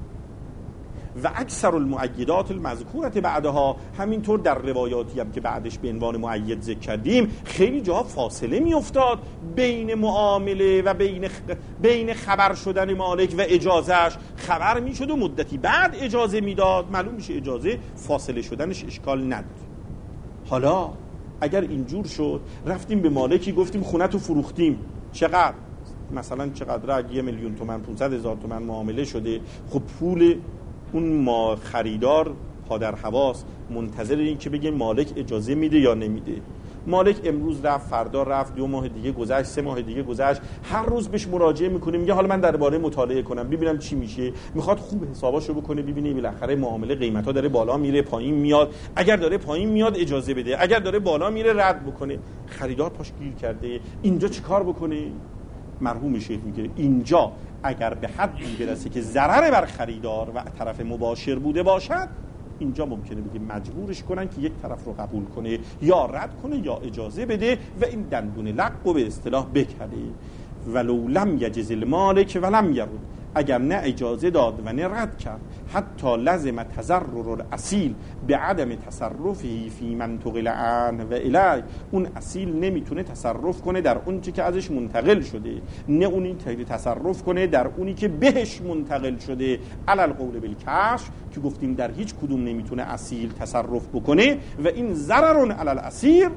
و اکثر المؤیدات المذکورت بعدها. همینطور در روایاتی هم که بعدش به عنوان مؤید ذکر کردیم خیلی جا فاصله می افتاد بین معامله و بین خبر شدن مالک و اجازهش، خبر می شد و مدتی بعد اجازه می داد، معلوم میشه اجازه فاصله شدنش اشکال نداره. حالا اگر اینجور شد رفتیم به مالکی گفتیم خونه تو فروختیم، چقدر؟ مثلا چقدر؟ اگه 1,000,000 تومان 500,000 تومان معامله شده، خب پول اون ما خریدار پادر حواس منتظر این که بگه مالک اجازه میده یا نمیده. مالک امروز رفت، فردا رفت، 2 ماه دیگه گذشت، 3 ماه دیگه گذشت، هر روز بهش مراجعه میکنه، میگه حالا من درباره مطالعه کنم ببینم چی میشه، میخواد خوب حساباشو بکنه ببینه بالاخره معامله قیمتا داره بالا میره پایین میاد، اگر داره پایین میاد اجازه بده، اگر داره بالا میره رد بکنه. خریدار پاش گیر کرده، اینجا چیکار بکنه؟ مرحوم شیخ میگه اینجا اگر به حدی برسه که ضرر بر خریدار و طرف مباشر بوده باشد، اینجا ممکنه بگه مجبورش کنن که یک طرف رو قبول کنه یا رد کنه یا اجازه بده و این دندون لق به اصطلاح بکنه. ولو لم یجز المالک ولم یرد، اگر نه اجازه داد و نه رد کرد، حتی لزم تضرر الاصیل به عدم تصرفی فی من تقل عنه و الی، اون اصیل نمیتونه تصرف کنه در اون چی که ازش منتقل شده، نه اونی تصرف کنه در اونی که بهش منتقل شده. علی القول بالکشف که گفتیم در هیچ کدوم نمیتونه اصیل تصرف بکنه و این ضرر علی الاسیر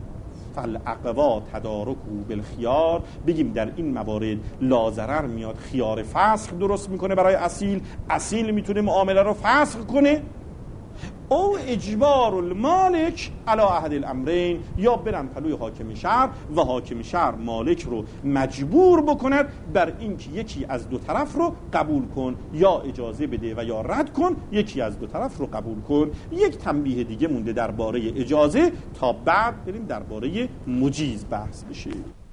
فالاقوا تدارکو بالخیار، بگیم در این موارد لاضرر میاد، خیار فسخ درست میکنه برای اصیل، اصیل میتونه معامله رو فسخ کنه، او اجبار المالک علی احد الامرین، یا برن پلوی حاکم شهر و حاکم شهر مالک رو مجبور بکند بر اینکه یکی از دو طرف رو قبول کن، یا اجازه بده و یا رد کن، یکی از دو طرف رو قبول کن. یک تنبیه دیگه مونده درباره اجازه تا بعد بریم درباره مجیز بحث بشه.